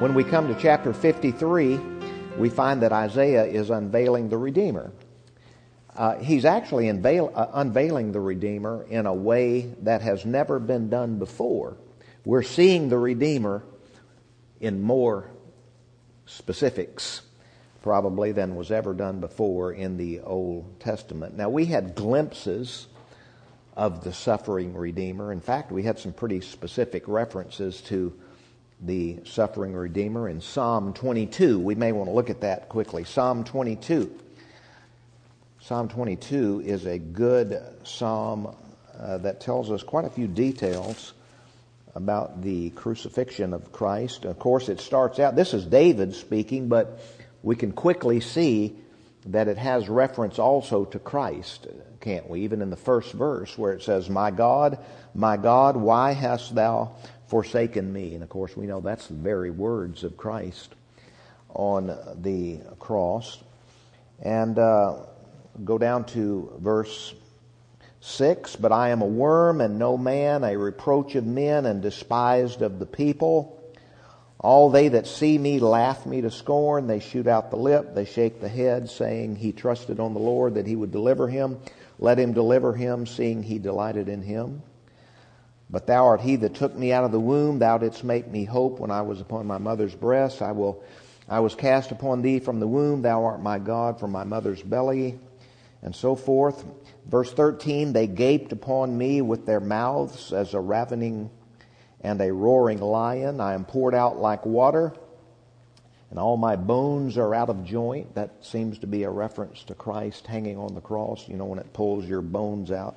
When we come to chapter 53, we find that Isaiah is unveiling the Redeemer. He's actually unveiling the Redeemer in a way that has never been done before. We're seeing the Redeemer in more specifics, probably, than was ever done before in the Old Testament. Now, we had glimpses of the suffering Redeemer. In fact, we had some pretty specific references to the suffering Redeemer in Psalm 22. We may want to look at that quickly. Psalm 22. Psalm 22 is a good psalm that tells us quite a few details about the crucifixion of Christ. Of course, it starts out, this is David speaking, but we can quickly see that it has reference also to Christ, can't we? Even in the first verse where it says, my God, why hast thou forsaken me? And of course, we know that's the very words of Christ on the cross. And go down to verse 6. But I am a worm and no man, a reproach of men and despised of the people. All they that see me laugh me to scorn. They shoot out the lip, they shake the head, saying, he trusted on the Lord that he would deliver him. Let him deliver him, seeing he delighted in him. But thou art he that took me out of the womb. Thou didst make me hope when I was upon my mother's breast. I was cast upon thee from the womb. Thou art my God from my mother's belly. And so forth. Verse 13, they gaped upon me with their mouths as a ravening and a roaring lion. I am poured out like water, and all my bones are out of joint. That seems to be a reference to Christ hanging on the cross, you know, when it pulls your bones out.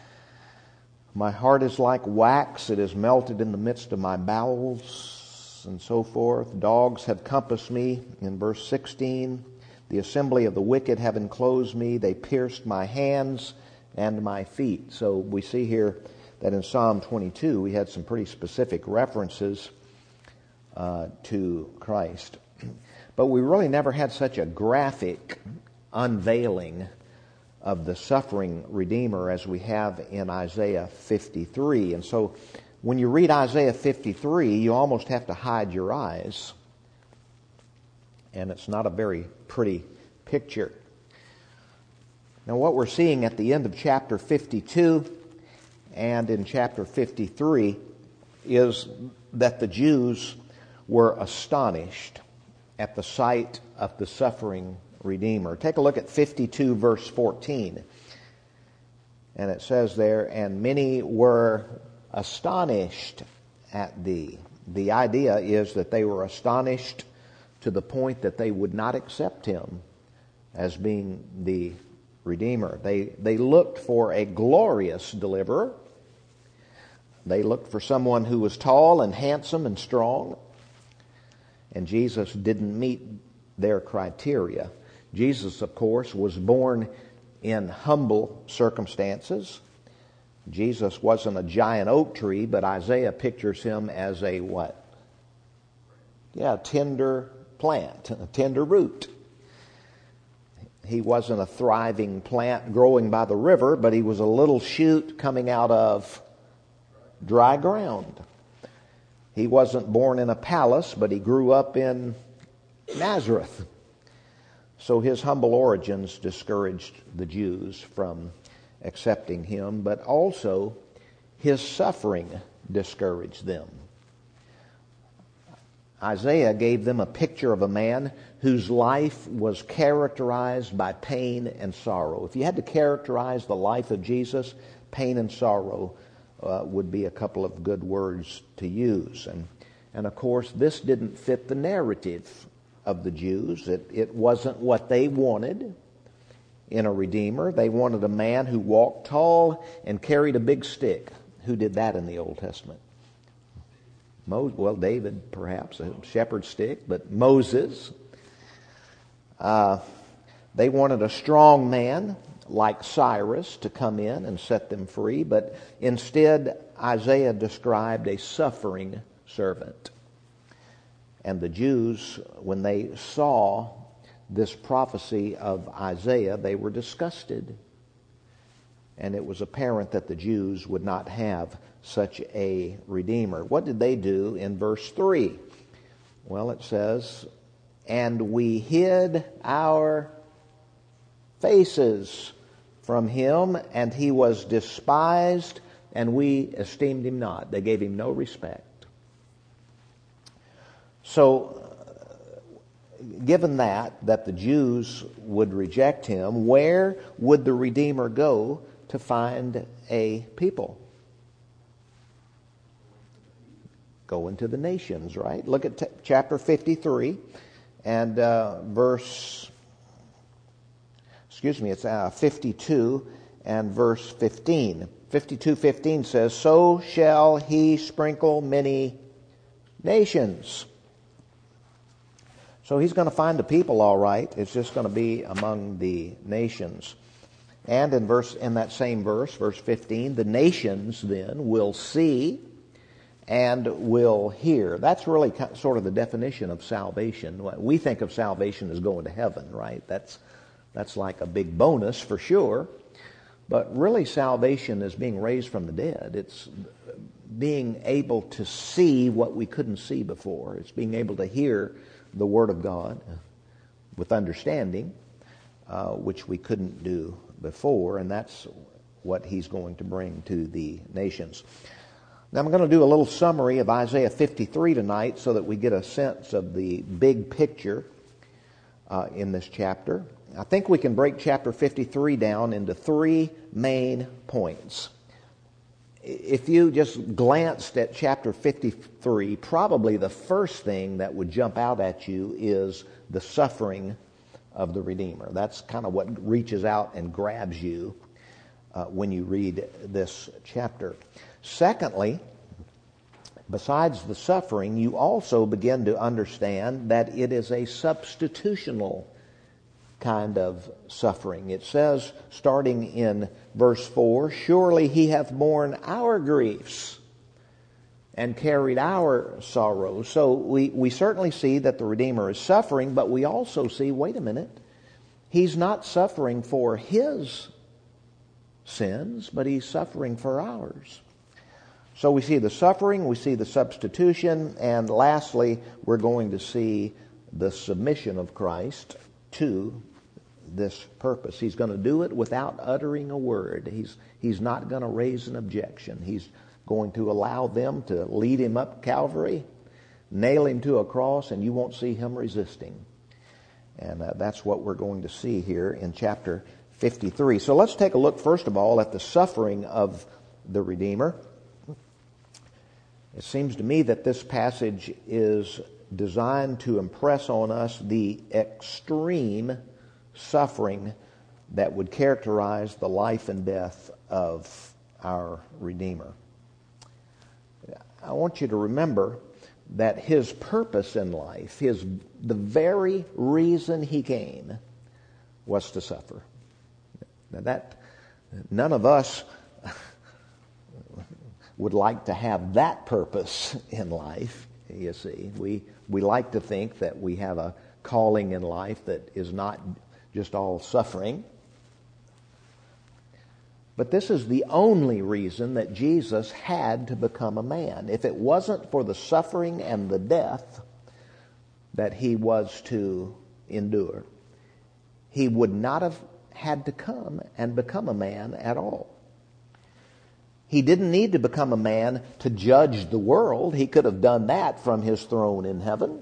My heart is like wax, it is melted in the midst of my bowels, and so forth. Dogs have compassed me, in verse 16. The assembly of the wicked have enclosed me. They pierced my hands and my feet. So we see here that in Psalm 22 we had some pretty specific references to Christ. But we really never had such a graphic unveiling of the suffering Redeemer as we have in Isaiah 53. And so when you read Isaiah 53, you almost have to hide your eyes. And it's not a very pretty picture. Now, what we're seeing at the end of chapter 52 and in chapter 53 is that the Jews were astonished at the sight of the suffering Redeemer. Take a look at 52 verse 14. And it says there, and many were astonished at thee. The idea is that they were astonished to the point that they would not accept him as being the Redeemer. They looked for a glorious deliverer. They looked for someone who was tall and handsome and strong. And Jesus didn't meet their criteria. Jesus, of course, was born in humble circumstances. Jesus wasn't a giant oak tree, but Isaiah pictures him as a what? Yeah, tender plant, a tender root. He wasn't a thriving plant growing by the river, but he was a little shoot coming out of dry ground. He wasn't born in a palace, but he grew up in Nazareth. So his humble origins discouraged the Jews from accepting him, but also his suffering discouraged them. Isaiah gave them a picture of a man whose life was characterized by pain and sorrow. If you had to characterize the life of Jesus, pain and sorrow would be a couple of good words to use. And of course, this didn't fit the narrative of the Jews. It wasn't what they wanted in a Redeemer. They wanted a man who walked tall and carried a big stick. Who did that in the Old Testament? Well, David, perhaps, a shepherd's stick, but Moses. They wanted a strong man like Cyrus to come in and set them free, but instead Isaiah described a suffering servant. And the Jews, when they saw this prophecy of Isaiah, they were disgusted. And it was apparent that the Jews would not have such a Redeemer. What did they do in verse 3? Well, it says, and we hid our faces from him, and he was despised, and we esteemed him not. They gave him no respect. So, given that the Jews would reject him, where would the Redeemer go to find a people? Go into the nations, right? Look at chapter 53 and it's 52 and verse 15. 52:15 says, so shall he sprinkle many nations. So he's going to find the people, all right. It's just going to be among the nations. And in that same verse, verse 15, the nations then will see and will hear. That's really sort of the definition of salvation. We think of salvation as going to heaven, right? That's like a big bonus for sure. But really salvation is being raised from the dead. It's being able to see what we couldn't see before. It's being able to hear the Word of God with understanding, which we couldn't do before, and that's what he's going to bring to the nations. Now I'm going to do a little summary of Isaiah 53 tonight so that we get a sense of the big picture in this chapter. I think we can break chapter 53 down into three main points. If you just glanced at chapter 53, probably the first thing that would jump out at you is the suffering of the Redeemer. That's kind of what reaches out and grabs you when you read this chapter. Secondly, besides the suffering, you also begin to understand that it is a substitutional kind of suffering. It says, starting in verse 4, surely he hath borne our griefs and carried our sorrows. So we certainly see that the Redeemer is suffering, but we also see, wait a minute, he's not suffering for his sins, but he's suffering for ours. So we see the suffering, we see the substitution, and lastly, we're going to see the submission of Christ to this purpose. He's going to do it without uttering a word. He's not going to raise an objection. He's going to allow them to lead him up Calvary, nail him to a cross, and you won't see him resisting. And that's what we're going to see here in chapter 53. So let's take a look first of all at the suffering of the Redeemer. It seems to me that this passage is designed to impress on us the extreme suffering that would characterize the life and death of our Redeemer. I want you to remember that his purpose in life, the very reason he came, was to suffer. Now that none of us would like to have that purpose in life. You see, we like to think that we have a calling in life that is not just all suffering. But this is the only reason that Jesus had to become a man. If it wasn't for the suffering and the death that he was to endure, he would not have had to come and become a man at all. He didn't need to become a man to judge the world. He could have done that from his throne in heaven.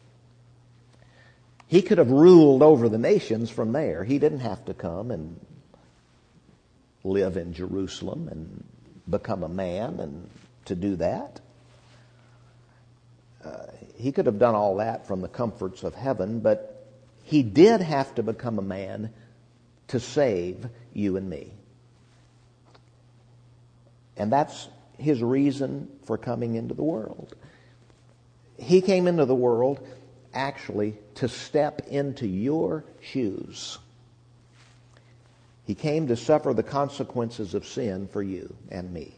He could have ruled over the nations from there. He didn't have to come and live in Jerusalem and become a man and to do that. He could have done all that from the comforts of heaven, but he did have to become a man to save you and me. And that's his reason for coming into the world. He came into the world actually to step into your shoes. He came to suffer the consequences of sin for you and me.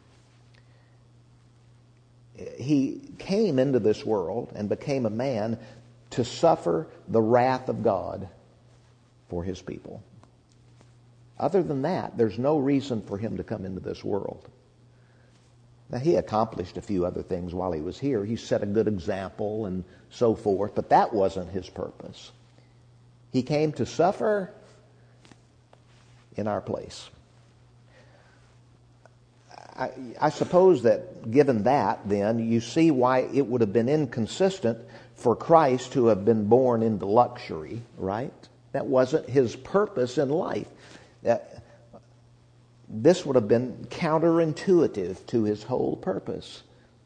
He came into this world and became a man to suffer the wrath of God for his people. Other than that, there's no reason for him to come into this world. Now, he accomplished a few other things while he was here. He set a good example and so forth, but that wasn't his purpose. He came to suffer in our place. I suppose that given that, then, you see why it would have been inconsistent for Christ to have been born into luxury, right? That wasn't his purpose in life. This would have been counterintuitive to his whole purpose.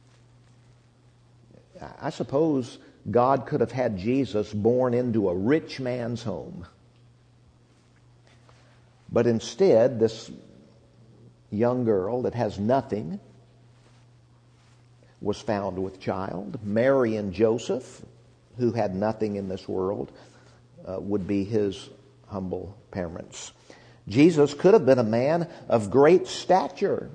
I suppose God could have had Jesus born into a rich man's home. But instead, this young girl that has nothing was found with child. Mary and Joseph, who had nothing in this world, would be his humble parents. Jesus could have been a man of great stature.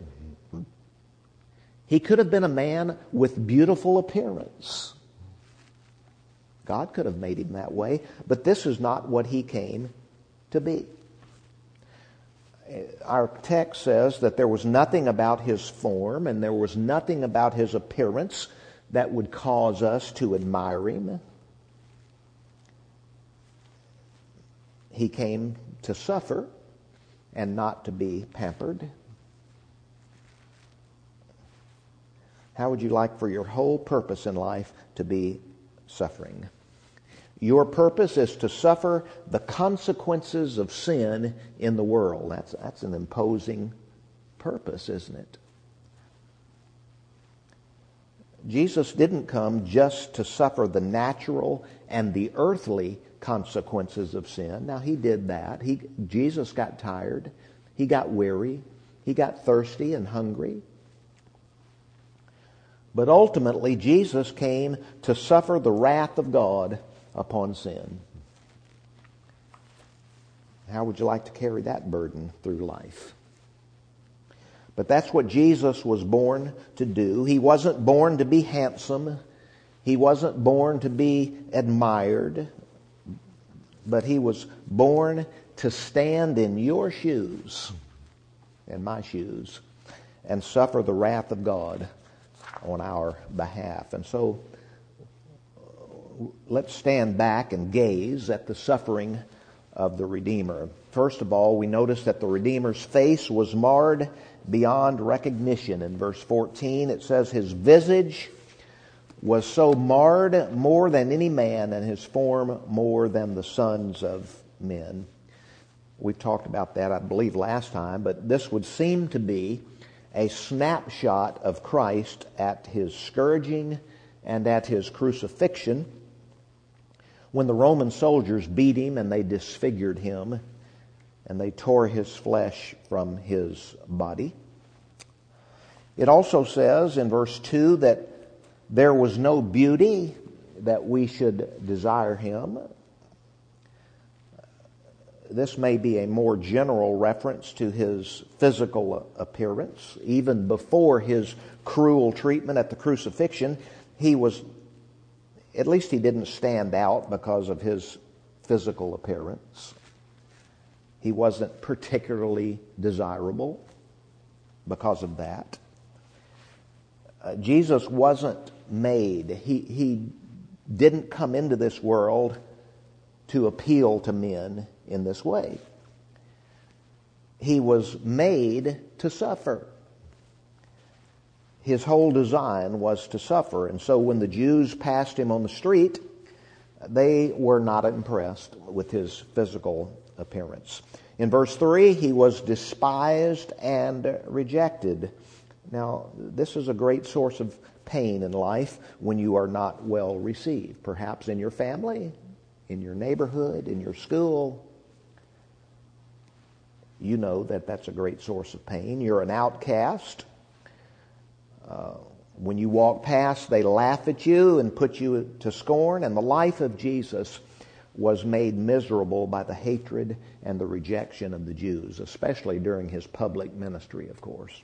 He could have been a man with beautiful appearance. God could have made him that way, but this is not what he came to be. Our text says that there was nothing about his form and there was nothing about his appearance that would cause us to admire him. He came to suffer and not to be pampered. How would you like for your whole purpose in life to be suffering? Your purpose is to suffer the consequences of sin in the world. That's an imposing purpose, isn't it? Jesus didn't come just to suffer the natural and the earthly consequences of sin. Now, he did that. Jesus got tired. He got weary. He got thirsty and hungry. But ultimately, Jesus came to suffer the wrath of God upon sin. How would you like to carry that burden through life? But that's what Jesus was born to do. He wasn't born to be handsome. He wasn't born to be admired. But he was born to stand in your shoes and my shoes and suffer the wrath of God on our behalf. And so let's stand back and gaze at the suffering of the Redeemer. First of all, we notice that the Redeemer's face was marred beyond recognition. In verse 14, it says, his visage was so marred more than any man, and his form more than the sons of men. We've talked about that, I believe, last time, but this would seem to be a snapshot of Christ at his scourging and at his crucifixion, when the Roman soldiers beat him and they disfigured him and they tore his flesh from his body. It also says in verse 2 that there was no beauty that we should desire him. This may be a more general reference to his physical appearance. Even before his cruel treatment at the crucifixion, he didn't stand out because of his physical appearance. He wasn't particularly desirable because of that. Jesus wasn't made. He didn't come into this world to appeal to men in this way. He was made to suffer. His whole design was to suffer. And so when the Jews passed him on the street, they were not impressed with his physical appearance. In verse 3, he was despised and rejected. Now, this is a great source of pain in life when you are not well received. Perhaps in your family, in your neighborhood, in your school. You know that that's a great source of pain. You're an outcast. When you walk past, they laugh at you and put you to scorn. And the life of Jesus was made miserable by the hatred and the rejection of the Jews, especially during his public ministry, of course.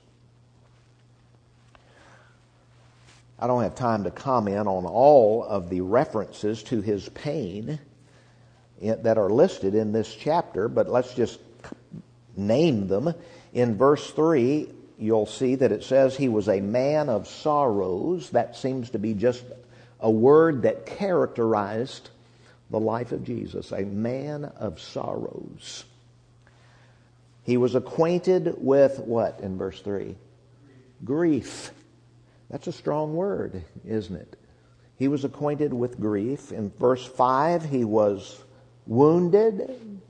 I don't have time to comment on all of the references to his pain that are listed in this chapter, but let's just name them. In verse 3, you'll see that it says he was a man of sorrows. That seems to be just a word that characterized the life of Jesus, a man of sorrows. He was acquainted with what in verse 3? Grief. That's a strong word, isn't it? He was acquainted with grief. In verse 5, he was wounded.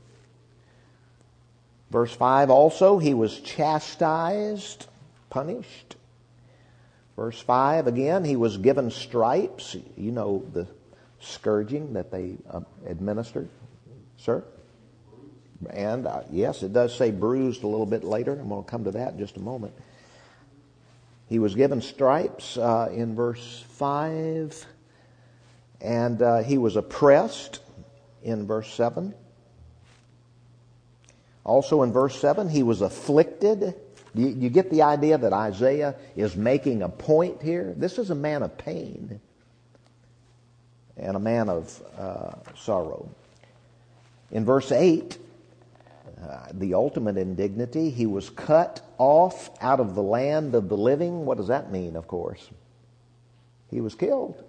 Verse 5 also, he was chastised, punished. Verse 5 again, he was given stripes. You know the scourging that they administered, sir? And yes, it does say bruised a little bit later. I'm going to come to that in just a moment. He was given stripes in verse 5. And he was oppressed in verse 7. Also in verse 7, he was afflicted. You get the idea that Isaiah is making a point here? This is a man of pain and a man of sorrow. In verse 8, the ultimate indignity, he was cut off out of the land of the living. What does that mean, of course? He was killed.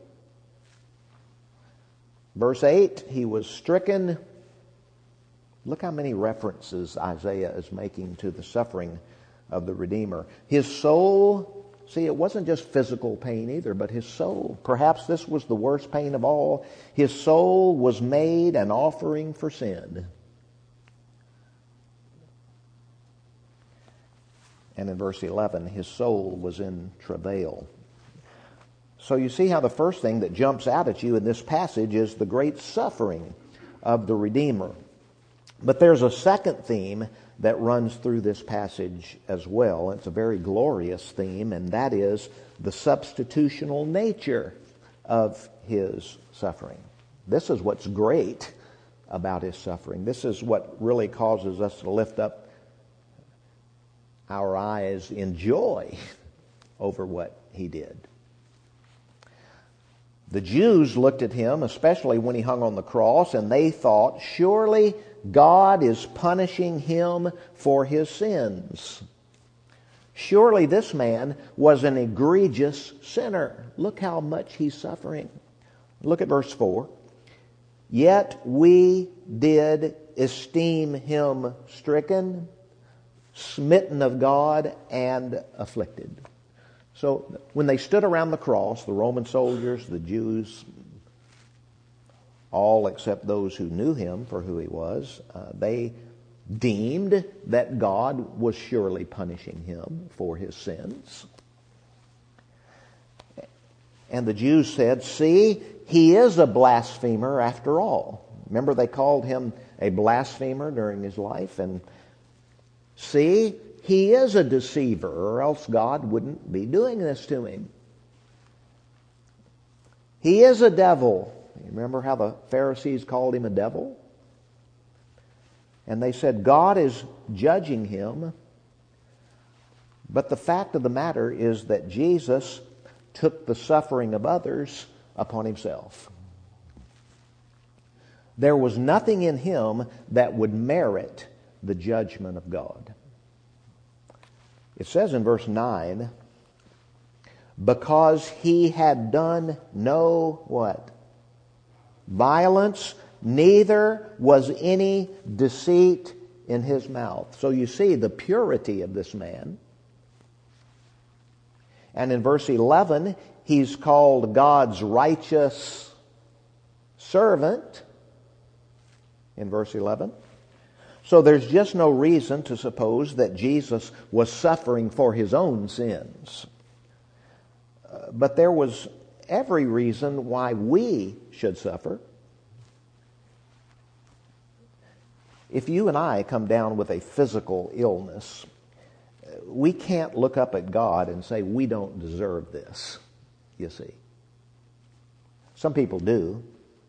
Verse 8, he was stricken. Look how many references Isaiah is making to the suffering of the Redeemer. His soul, see, it wasn't just physical pain either, but his soul. Perhaps this was the worst pain of all. His soul was made an offering for sin. And in verse 11, his soul was in travail. So you see how the first thing that jumps out at you in this passage is the great suffering of the Redeemer. But there's a second theme that runs through this passage as well. It's a very glorious theme, and that is the substitutional nature of his suffering. This is what's great about his suffering. This is what really causes us to lift up our eyes in joy over what he did. The Jews looked at him, especially when he hung on the cross, and they thought, surely God is punishing him for his sins. Surely this man was an egregious sinner. Look how much he's suffering. Look at verse 4. Yet we did esteem him stricken, smitten of God, and afflicted. So when they stood around the cross, the Roman soldiers, the Jews, all except those who knew him for who he was, they deemed that God was surely punishing him for his sins. And the Jews said, see, he is a blasphemer after all. Remember, they called him a blasphemer during his life. And see, he is a deceiver, or else God wouldn't be doing this to him. He is a devil. You remember how the Pharisees called him a devil? And they said God is judging him. But the fact of the matter is that Jesus took the suffering of others upon himself. There was nothing in him that would merit the judgment of God. It says in verse 9, because he had done no what? Violence, neither was any deceit in his mouth. So you see the purity of this man. And in verse 11, he's called God's righteous servant. In verse 11. So there's just no reason to suppose that Jesus was suffering for his own sins. But there was every reason why we should suffer. If you and I come down with a physical illness, we can't look up at God and say, we don't deserve this, you see. Some people do.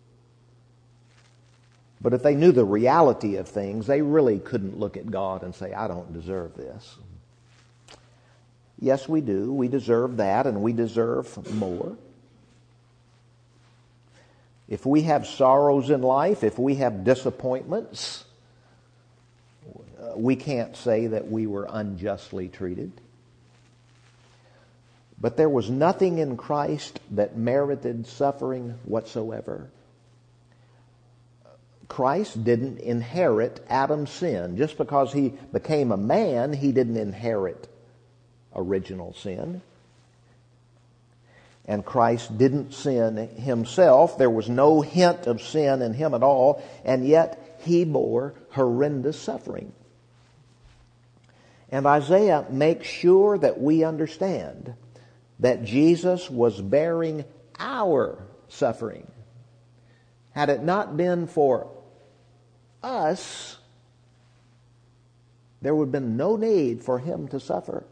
But if they knew the reality of things, they really couldn't look at God and say, I don't deserve this. Yes, we do. We deserve that, and we deserve more. If we have sorrows in life, if we have disappointments, we can't say that we were unjustly treated. But there was nothing in Christ that merited suffering whatsoever. Christ didn't inherit Adam's sin. Just because he became a man, he didn't inherit original sin. And Christ didn't sin himself. There was no hint of sin in him at all, and yet he bore horrendous suffering. And Isaiah makes sure that we understand that Jesus was bearing our suffering. Had it not been for us, there would have been no need for him to suffer.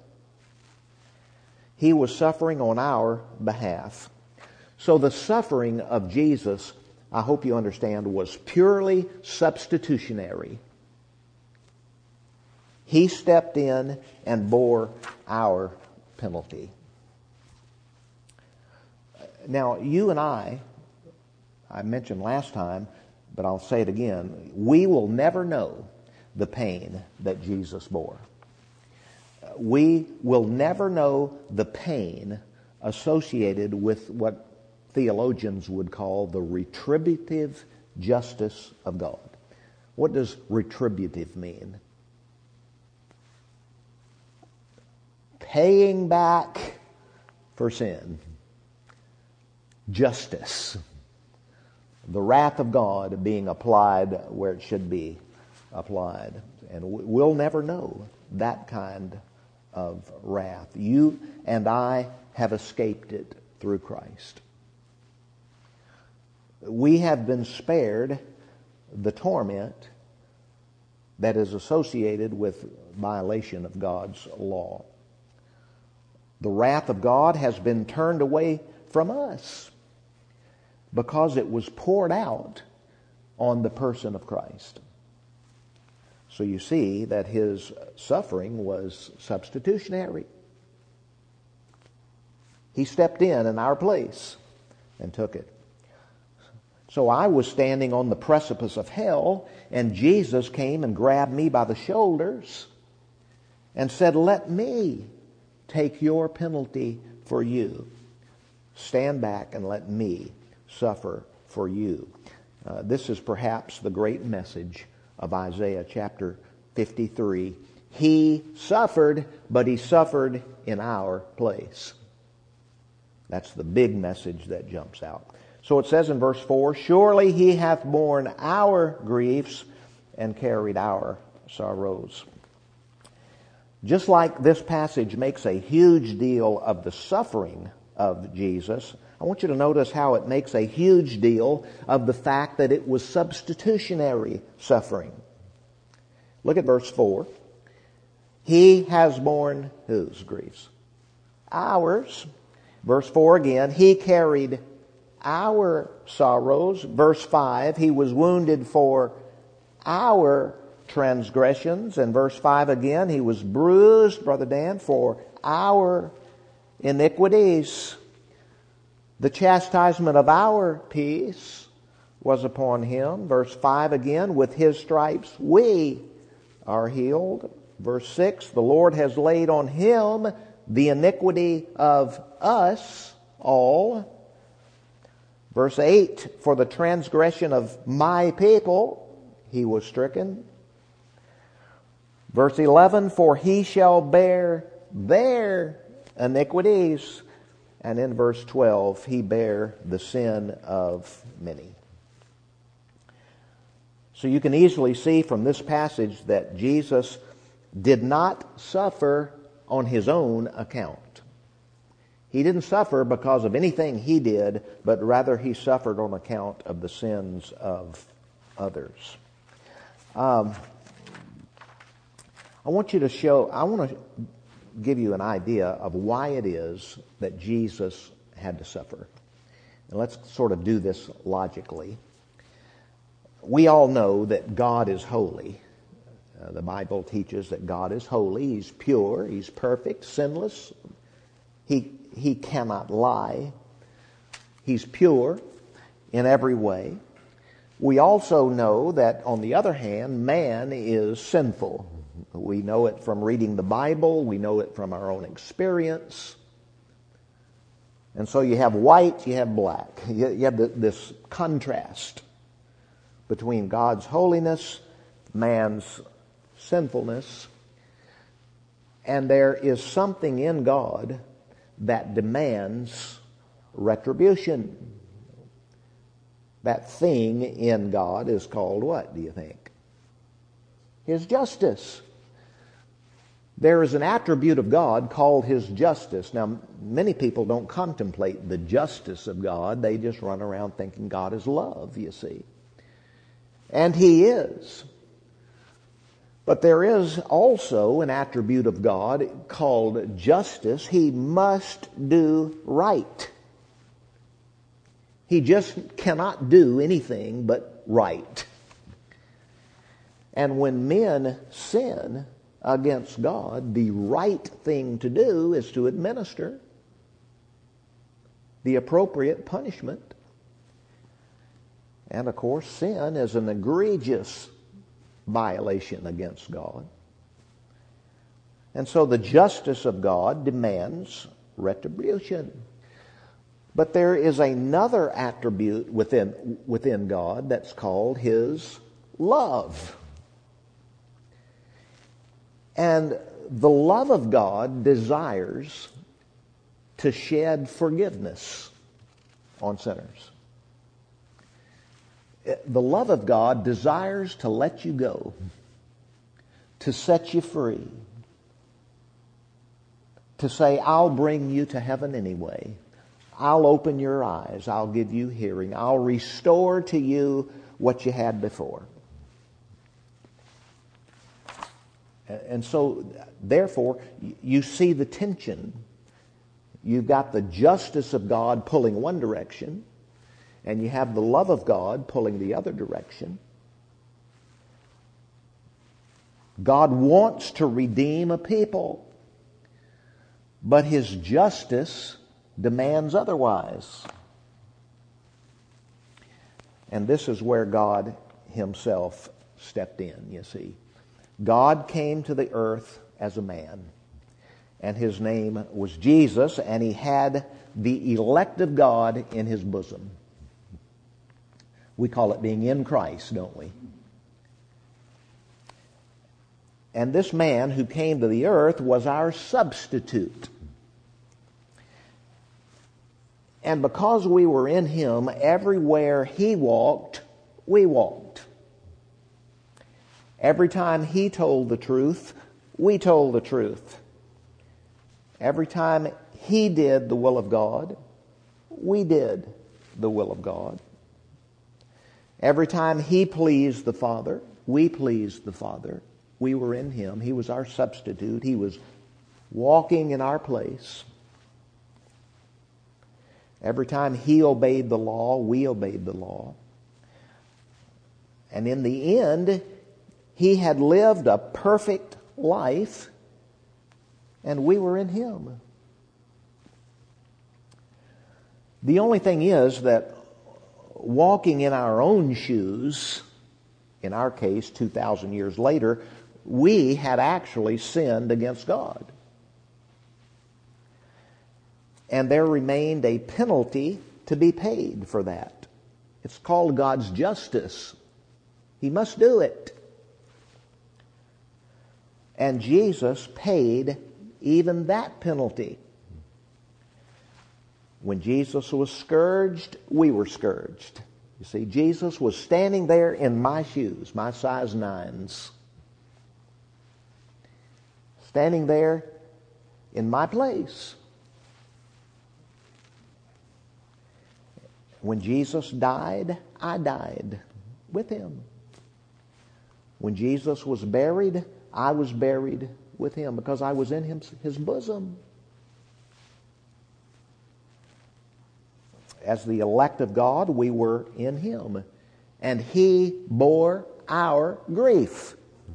He was suffering on our behalf. So the suffering of Jesus, I hope you understand, was purely substitutionary. He stepped in and bore our penalty. Now, you and I mentioned last time, but I'll say it again, we will never know the pain that Jesus bore. We will never know the pain associated with what theologians would call the retributive justice of God. What does retributive mean? Paying back for sin. Justice. The wrath of God being applied where it should be applied. And we'll never know that kind of wrath. You and I have escaped it through Christ. We have been spared the torment that is associated with violation of God's law. The wrath of God has been turned away from us because it was poured out on the person of Christ. So you see that his suffering was substitutionary. He stepped in our place and took it. So I was standing on the precipice of hell, and Jesus came and grabbed me by the shoulders and said, "Let me take your penalty for you. Stand back and let me suffer for you." This is perhaps the great message of Isaiah chapter 53. He suffered, but he suffered in our place. That's the big message that jumps out. So it says in verse 4, "Surely he hath borne our griefs and carried our sorrows." Just like this passage makes a huge deal of the suffering of Jesus, I want you to notice how it makes a huge deal of the fact that it was substitutionary suffering. Look at verse 4. He has borne whose griefs? Ours. Verse 4 again, he carried our sorrows. Verse 5, he was wounded for our transgressions. And verse 5 again, he was bruised, Brother Dan, for our iniquities. The chastisement of our peace was upon him. Verse 5 again, with his stripes we are healed. Verse 6, the Lord has laid on him the iniquity of us all. Verse 8, for the transgression of my people he was stricken. Verse 11, for he shall bear their iniquities. And in verse 12, he bare the sin of many. So you can easily see from this passage that Jesus did not suffer on his own account. He didn't suffer because of anything he did, but rather he suffered on account of the sins of others. I want to give you an idea of why it is that Jesus had to suffer. And let's sort of do this logically. We all know that God is holy. The Bible teaches that God is holy. He's pure. He's perfect, sinless. He cannot lie. He's pure in every way. We also know that, on the other hand, man is sinful. We know it from reading the Bible. We know it from our own experience. And so you have white, you have black. You have this contrast between God's holiness, man's sinfulness, and there is something in God that demands retribution. That thing in God is called what, do you think? His justice. There is an attribute of God called His justice. Now, many people don't contemplate the justice of God. They just run around thinking God is love, you see. And He is. But there is also an attribute of God called justice. He must do right. He just cannot do anything but right. And when men sin against God, the right thing to do is to administer the appropriate punishment. And of course, sin is an egregious violation against God. And so the justice of God demands retribution. But there is another attribute within God that's called His love. And the love of God desires to shed forgiveness on sinners. The love of God desires to let you go, to set you free, to say, I'll bring you to heaven anyway. I'll open your eyes. I'll give you hearing. I'll restore to you what you had before. And so, therefore, you see the tension. You've got the justice of God pulling one direction, and you have the love of God pulling the other direction. God wants to redeem a people, but His justice demands otherwise. And this is where God Himself stepped in, you see. God came to the earth as a man, and His name was Jesus, and He had the elect of God in His bosom. We call it being in Christ, don't we? And this man who came to the earth was our substitute. And because we were in Him, everywhere He walked, we walked. Every time He told the truth, we told the truth. Every time He did the will of God, we did the will of God. Every time He pleased the Father, we pleased the Father. We were in Him. He was our substitute. He was walking in our place. Every time He obeyed the law, we obeyed the law. And in the end, He had lived a perfect life, and we were in Him. The only thing is that walking in our own shoes, in our case 2,000 years later, we had actually sinned against God. And there remained a penalty to be paid for that. It's called God's justice. He must do it. And Jesus paid even that penalty. When Jesus was scourged, we were scourged. You see, Jesus was standing there in my shoes, my size 9s. Standing there in my place. When Jesus died, I died with Him. When Jesus was buried, I was buried with Him because I was in His bosom. As the elect of God, we were in Him. And He bore our grief.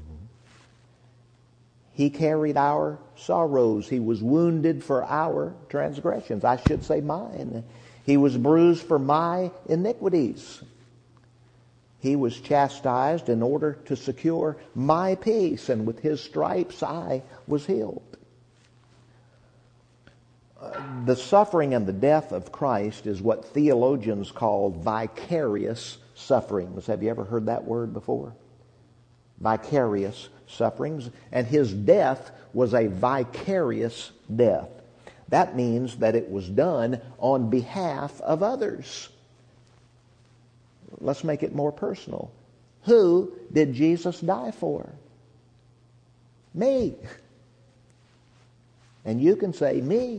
He carried our sorrows. He was wounded for our transgressions. I should say mine. He was bruised for my iniquities. He was chastised in order to secure my peace, and with His stripes I was healed. The suffering and the death of Christ is what theologians call vicarious sufferings. Have you ever heard that word before? Vicarious sufferings. And his death was a vicarious death. That means that it was done on behalf of others. Let's make it more personal. Who did Jesus die for? Me. And you can say, me.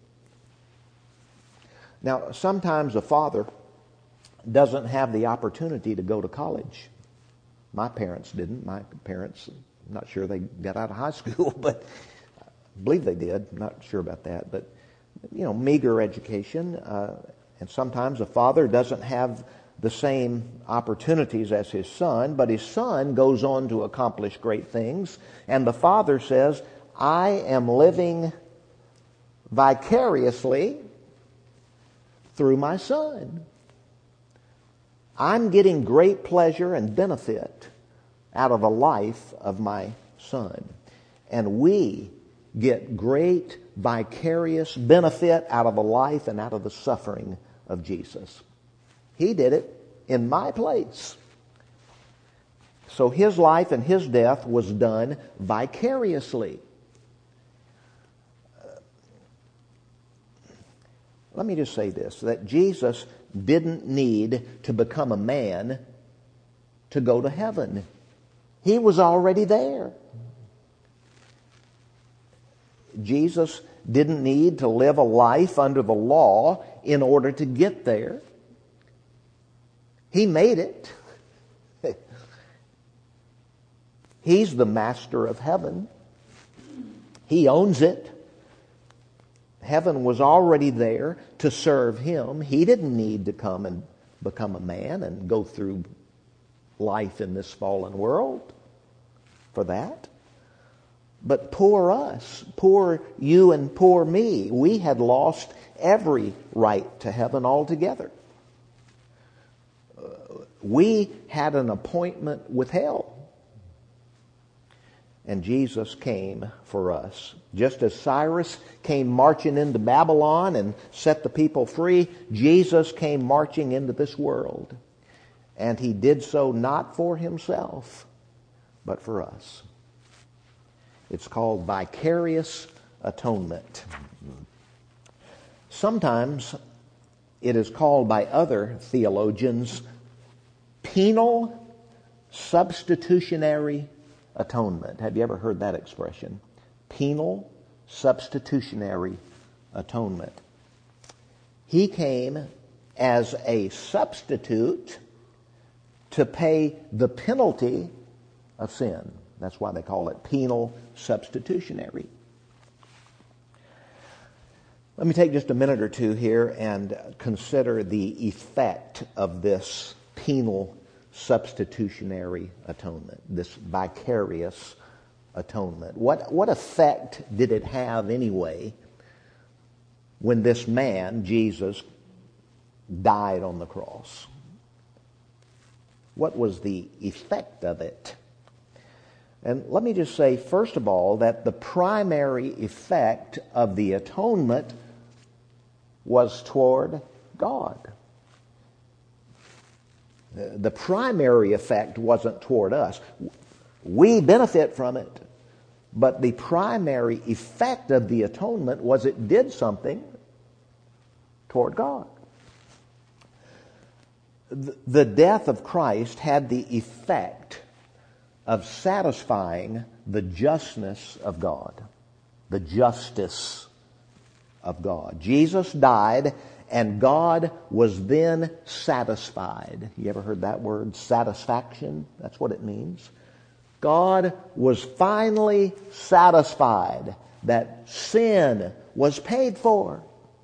Now, sometimes a father doesn't have the opportunity to go to college. My parents didn't. My parents, I'm not sure they got out of high school, but I believe they did. I'm not sure about that. But, meager education. And sometimes a father doesn't have the same opportunities as his son, but his son goes on to accomplish great things. And the father says, I am living vicariously through my son. I'm getting great pleasure and benefit out of the life of my son. And we get great vicarious benefit out of the life and out of the suffering of Jesus. He did it in my place. So his life and his death was done vicariously. Let me just say this, that Jesus didn't need to become a man to go to heaven. He was already there. Jesus didn't need to live a life under the law in order to get there. He made it. He's the master of heaven. He owns it. Heaven was already there to serve him. He didn't need to come and become a man and go through life in this fallen world for that. But poor us, poor you and poor me, we had lost every right to heaven altogether. We had an appointment with hell. And Jesus came for us. Just as Cyrus came marching into Babylon and set the people free, Jesus came marching into this world. And he did so not for himself, but for us. It's called vicarious atonement. Sometimes it is called by other theologians penal substitutionary atonement. Have you ever heard that expression? Penal substitutionary atonement. He came as a substitute to pay the penalty of sin. That's why they call it penal substitutionary. Let me take just a minute or two here and consider the effect of this penal substitutionary atonement, this vicarious atonement. What effect did it have anyway when this man, Jesus, died on the cross? What was the effect of it? And let me just say, first of all, that the primary effect of the atonement was toward God. The primary effect wasn't toward us. We benefit from it, but the primary effect of the atonement was it did something toward God. The death of Christ had the effect of satisfying the justness of God, the justice of God. Jesus died, and God was then satisfied. You ever heard that word, satisfaction? That's what it means. God was finally satisfied that sin was paid for.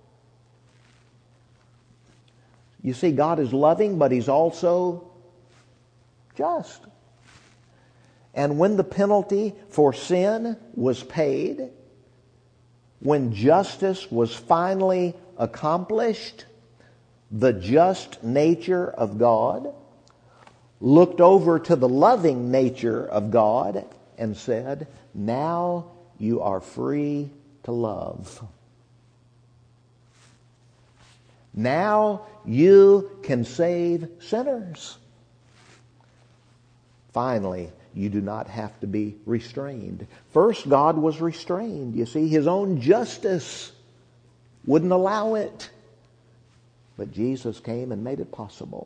You see, God is loving, but He's also just. And when the penalty for sin was paid, when justice was finally accomplished, the just nature of God looked over to the loving nature of God and said, "Now you are free to love." Now you can save sinners. Finally, you do not have to be restrained. First, God was restrained. You see, His own justice wouldn't allow it. But Jesus came and made it possible.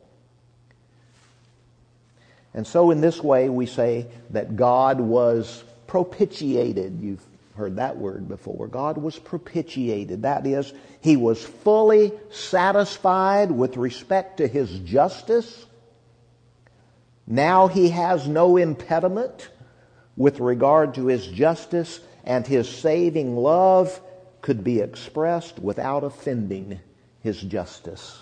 And so in this way, we say that God was propitiated. You've heard that word before. God was propitiated. That is, He was fully satisfied with respect to His justice. Now He has no impediment with regard to His justice, and His saving love could be expressed without offending His justice.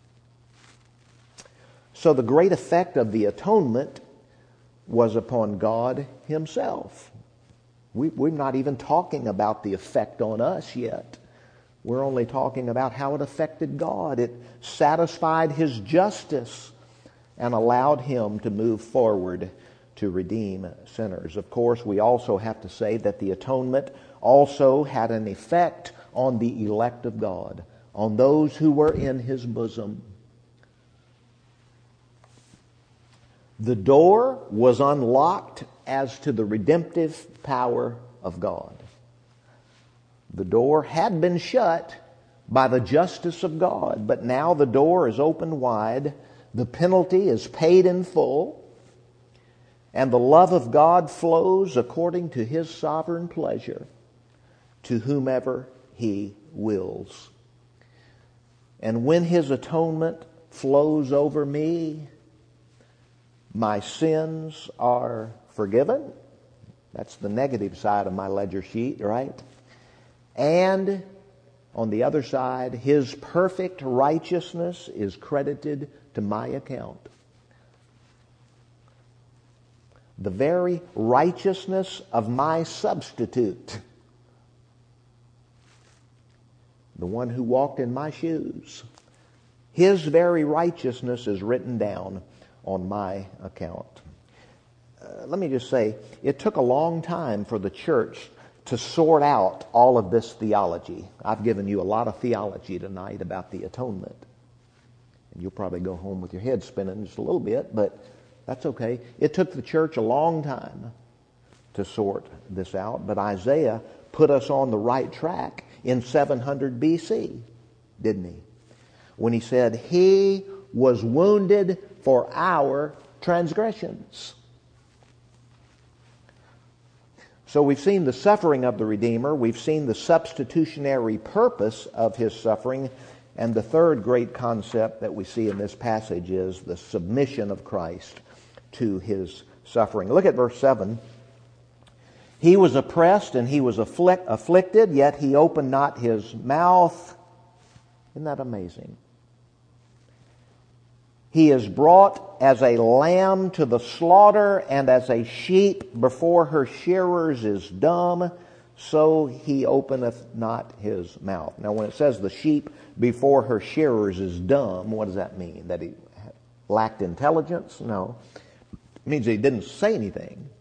So the great effect of the atonement was upon God Himself. We're not even talking about the effect on us yet. We're only talking about how it affected God. It satisfied His justice and allowed Him to move forward to redeem sinners. Of course, we also have to say that the atonement also had an effect on the elect of God, on those who were in His bosom. The door was unlocked as to the redemptive power of God. The door had been shut by the justice of God, but now the door is opened wide. The penalty is paid in full, and the love of God flows according to His sovereign pleasure to whomever He wills. And when His atonement flows over me, my sins are forgiven. That's the negative side of my ledger sheet, right? And on the other side, His perfect righteousness is credited to my account. The very righteousness of my substitute, the one who walked in my shoes, His very righteousness is written down on my account. Let me just say, it took a long time for the church to sort out all of this theology. I've given you a lot of theology tonight about the atonement. And you'll probably go home with your head spinning just a little bit, but that's okay. It took the church a long time to sort this out, but Isaiah put us on the right track in 700 BC, didn't he? When he said, He was wounded for our transgressions. So we've seen the suffering of the Redeemer. We've seen the substitutionary purpose of His suffering. And the third great concept that we see in this passage is the submission of Christ to His suffering. Look at verse 7. He was oppressed and He was afflicted, yet He opened not His mouth. Isn't that amazing? He is brought as a lamb to the slaughter, and as a sheep before her shearers is dumb, so He openeth not His mouth. Now when it says the sheep before her shearers is dumb, what does that mean? That he lacked intelligence? No. It means He didn't say anything.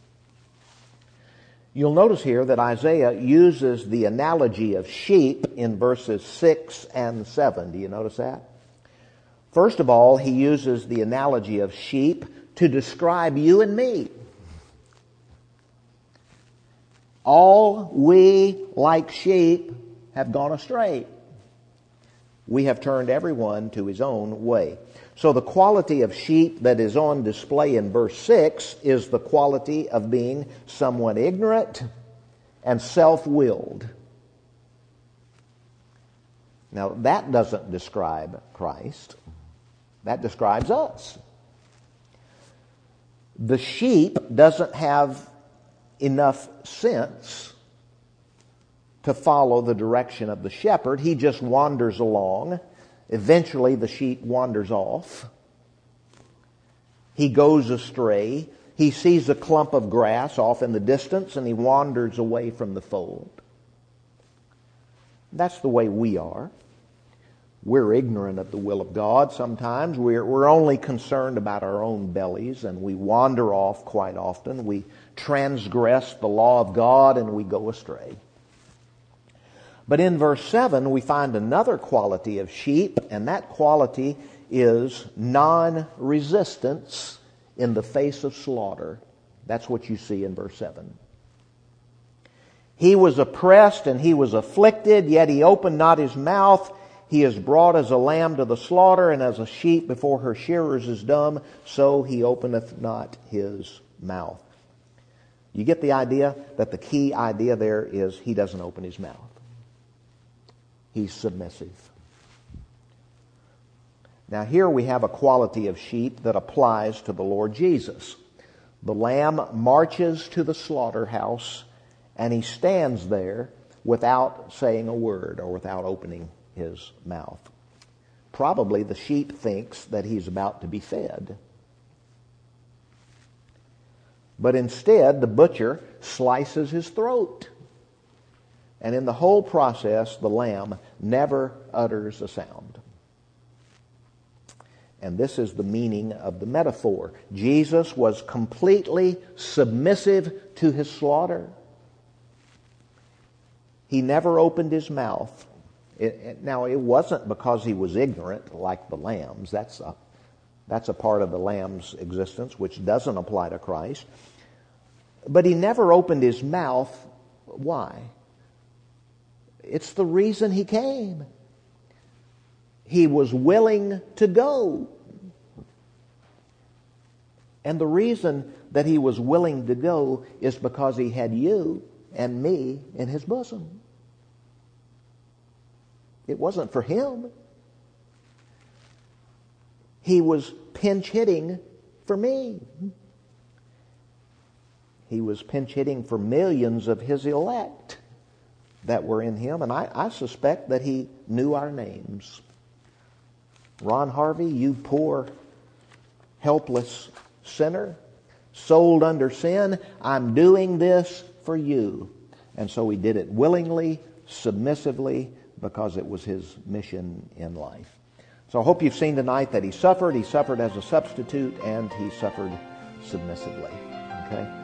You'll notice here that Isaiah uses the analogy of sheep in verses 6 and 7. Do you notice that? First of all, he uses the analogy of sheep to describe you and me. All we, like sheep, have gone astray. We have turned everyone to his own way. So the quality of sheep that is on display in verse 6 is the quality of being somewhat ignorant and self-willed. Now that doesn't describe Christ. That describes us. The sheep doesn't have enough sense to follow the direction of the shepherd. He just wanders along. Eventually the sheep wanders off. He goes astray. He sees a clump of grass off in the distance and he wanders away from the fold. That's the way we are. We're ignorant of the will of God sometimes. We're only concerned about our own bellies, and we wander off quite often. We transgress the law of God and we go astray. But in verse 7, we find another quality of sheep, and that quality is non-resistance in the face of slaughter. That's what you see in verse 7. He was oppressed and he was afflicted, yet he opened not his mouth. He is brought as a lamb to the slaughter, and as a sheep before her shearers is dumb, so he openeth not his mouth. You get the idea that the key idea there is he doesn't open his mouth. He's submissive. Now here we have a quality of sheep that applies to the Lord Jesus. The lamb marches to the slaughterhouse, and he stands there without saying a word or without opening his mouth. Probably the sheep thinks that he's about to be fed. But instead, the butcher slices his throat. And in the whole process, the lamb never utters a sound. And this is the meaning of the metaphor. Jesus was completely submissive to his slaughter. He never opened his mouth. Now, it wasn't because he was ignorant like the lambs. That's a part of the lamb's existence which doesn't apply to Christ. But he never opened his mouth. Why? It's the reason he came. He was willing to go. And the reason that he was willing to go is because he had you and me in his bosom. It wasn't for him. He was pinch hitting for me. He was pinch hitting for millions of his elect that were in him, and I suspect that he knew our names. Ron Harvey, you poor, helpless sinner, sold under sin, I'm doing this for you. And so he did it willingly, submissively, because it was his mission in life. So I hope you've seen tonight that he suffered as a substitute, and he suffered submissively. Okay?